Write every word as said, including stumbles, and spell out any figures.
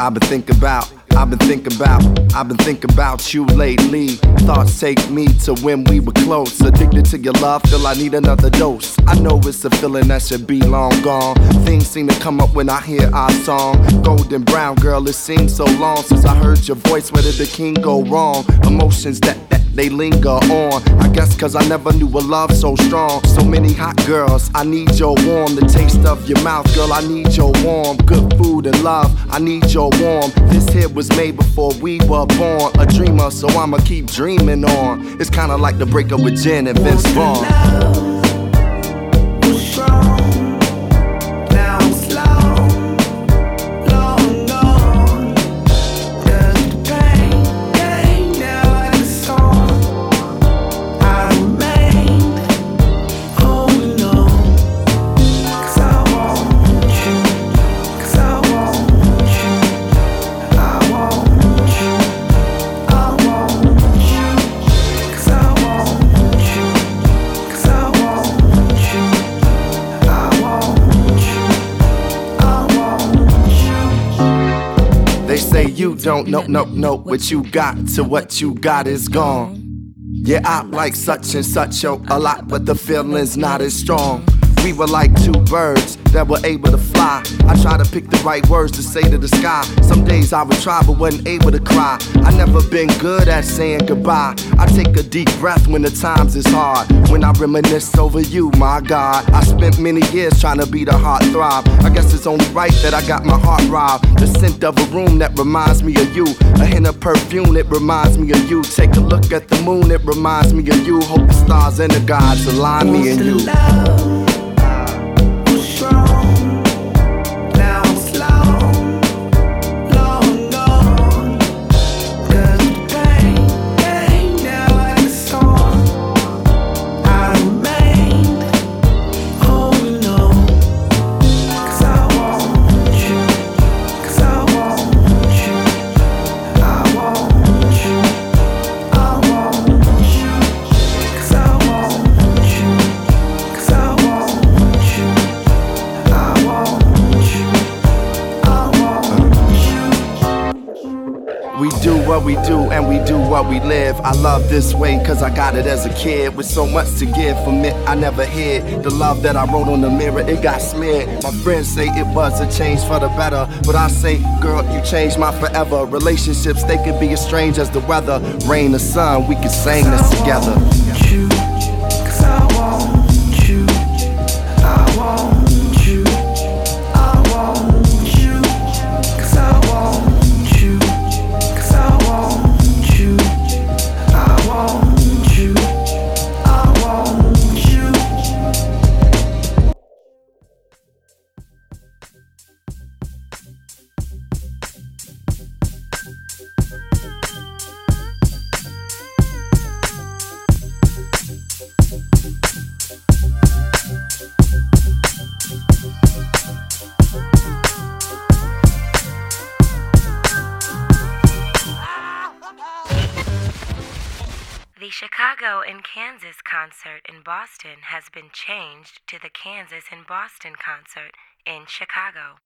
I've been thinking about, I've been thinking about, I've been thinking about you lately. Thoughts take me to when we were close. Addicted to your love, feel I need another dose. I know it's a feeling that should be long gone. Things seem to come up when I hear our song. Golden brown girl, it seems so long since I heard your voice. Where did the king go wrong? Emotions that, that they linger on. I guess cause I never knew a love so strong. So many hot girls, I need your warm. The taste of your mouth, girl, I need your warm. Good food and love, I need your warm. This here was made before we were born. A dreamer, so I'ma keep dreaming on. It's kinda like the breakup with Jen and Vince Vaughn. They say you don't know, no, no, what you got to what you got is gone. Yeah, I like such and such a, a lot, but the feeling's not as strong. We were like two birds that were able to fly. I try to pick the right words to say to the sky. Some days I would try but wasn't able to cry. I never been good at saying goodbye. I take a deep breath when the times is hard. When I reminisce over you, my God. I spent many years trying to be the heart throb. I guess it's only right that I got my heart robbed. The scent of a room that reminds me of you. A hint of perfume, it reminds me of you. Take a look at the moon, it reminds me of you. Hope the stars and the gods align me and you. We do what we do and we do what we live. I love this way cause I got it as a kid. With so much to give from it, I never hid. The love that I wrote on the mirror, it got smeared. My friends say it was a change for the better, but I say, girl, you changed my forever. Relationships, they could be as strange as the weather. Rain or sun, we could sing this together. The Chicago and Kansas concert in Boston has been changed to the Kansas and Boston concert in Chicago.